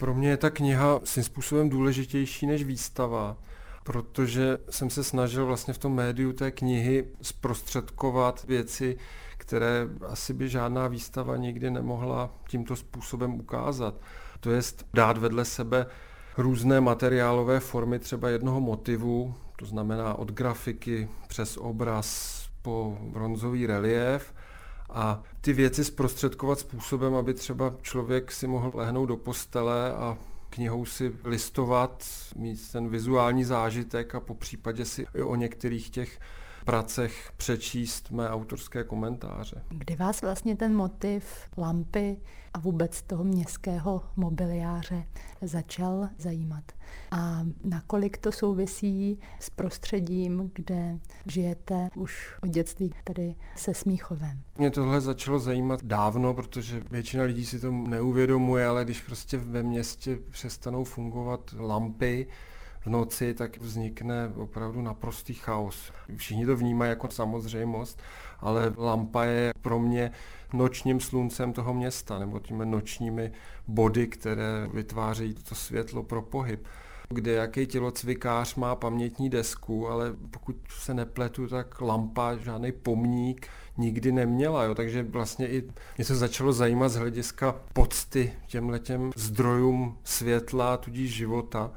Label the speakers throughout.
Speaker 1: Pro mě je ta kniha svým způsobem důležitější než výstava, protože jsem se snažil vlastně v tom médiu té knihy zprostředkovat věci, které asi by žádná výstava nikdy nemohla tímto způsobem ukázat. To jest dát vedle sebe různé materiálové formy třeba jednoho motivu, to znamená od grafiky přes obraz po bronzový reliéf, a ty věci zprostředkovat způsobem, aby třeba člověk si mohl lehnout do postele a knihou si listovat, mít ten vizuální zážitek a po případě si i o některých těch pracech přečíst mé autorské komentáře.
Speaker 2: Kdy vás vlastně ten motiv lampy a vůbec toho městského mobiliáře začal zajímat? A nakolik to souvisí s prostředím, kde žijete už od dětství, tady se Smíchovem?
Speaker 1: Mě tohle začalo zajímat dávno, protože většina lidí si to neuvědomuje, ale když prostě ve městě přestanou fungovat lampy v noci, tak vznikne opravdu naprostý chaos. Všichni to vnímají jako samozřejmost, ale lampa je pro mě nočním sluncem toho města, nebo těmi nočními body, které vytvářejí to světlo pro pohyb. Kde jaký tělocvikář má pamětní desku, ale pokud se nepletu, tak lampa žádný pomník nikdy neměla. Jo? Takže vlastně i mě se začalo zajímat z hlediska pocty těmhletěm zdrojům světla, tudíž života.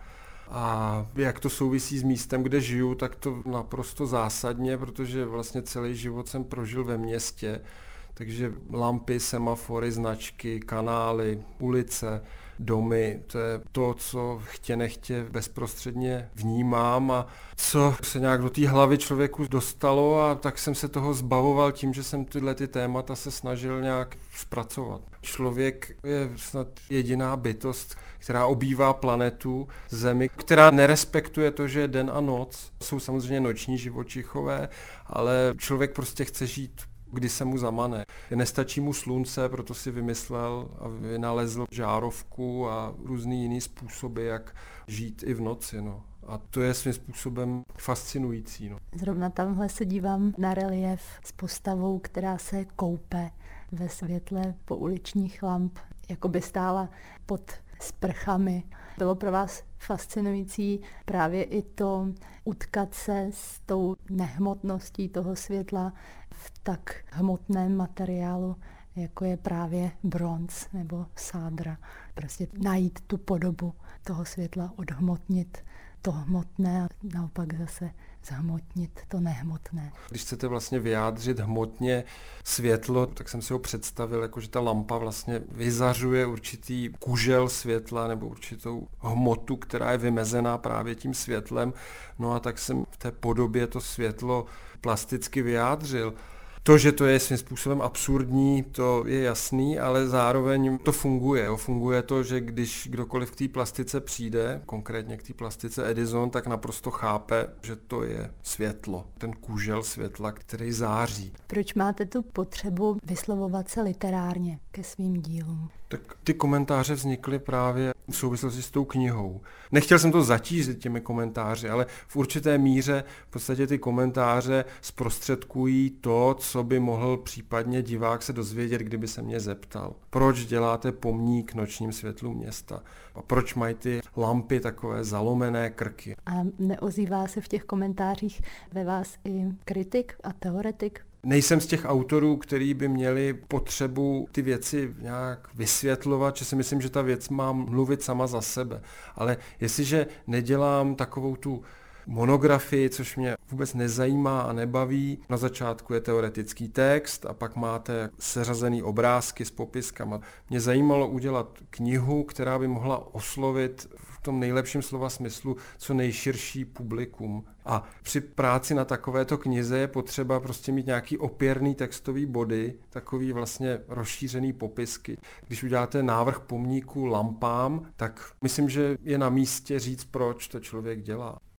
Speaker 1: A jak to souvisí s místem, kde žiju, tak to naprosto zásadně, protože vlastně celý život jsem prožil ve městě. Takže lampy, semafory, značky, kanály, ulice, domy, to je to, co chtě nechtě bezprostředně vnímám a co se nějak do té hlavy člověku dostalo, a tak jsem se toho zbavoval tím, že jsem tyhle témata se snažil nějak zpracovat. Člověk je snad jediná bytost, která obývá planetu Zemi, která nerespektuje to, že je den a noc. Jsou samozřejmě noční živočichové, ale člověk prostě chce žít, kdy se mu zamane. Nestačí mu slunce, proto si vymyslel a vynalezl žárovku a různý jiný způsoby, jak žít i v noci. No. A to je svým způsobem fascinující. No.
Speaker 2: Zrovna tamhle se dívám na relief s postavou, která se koupe ve světle pouličních lamp, jako by stála pod sprchami. Bylo pro vás fascinující právě i to utkat se s tou nehmotností toho světla v tak hmotném materiálu, jako je právě bronz nebo sádra. Prostě najít tu podobu toho světla, odhmotnit to hmotné a naopak zase zhmotnit to nehmotné.
Speaker 1: Když chcete vlastně vyjádřit hmotně světlo, tak jsem si ho představil, jako že ta lampa vlastně vyzařuje určitý kužel světla nebo určitou hmotu, která je vymezená právě tím světlem. No a tak jsem v té podobě to světlo plasticky vyjádřil. To, že to je svým způsobem absurdní, to je jasný, ale zároveň to funguje. Funguje to, že když kdokoliv k té plastice přijde, konkrétně k té plastice Edison, tak naprosto chápe, že to je světlo, ten kůžel světla, který září.
Speaker 2: Proč máte tu potřebu vyslovovat se literárně ke svým dílům?
Speaker 1: Tak ty komentáře vznikly právě v souvislosti s tou knihou. Nechtěl jsem to zatížit těmi komentáři, ale v určité míře v podstatě ty komentáře zprostředkují to, co by mohl případně divák se dozvědět, kdyby se mě zeptal. Proč děláte pomník nočním světlu města? A proč mají ty lampy takové zalomené krky?
Speaker 2: A neozývá se v těch komentářích ve vás i kritik a teoretik?
Speaker 1: Nejsem z těch autorů, kteří by měli potřebu ty věci nějak vysvětlovat, že si myslím, že ta věc má mluvit sama za sebe. Ale jestliže nedělám takovou tu monografii, což mě vůbec nezajímá a nebaví, na začátku je teoretický text a pak máte seřazený obrázky s popiskama. Mě zajímalo udělat knihu, která by mohla oslovit v tom nejlepším slova smyslu co nejširší publikum. A při práci na takovéto knize je potřeba prostě mít nějaký opěrný textový body, takový vlastně rozšířený popisky. Když uděláte návrh pomníku lampám, tak myslím, že je na místě říct, proč to člověk dělá.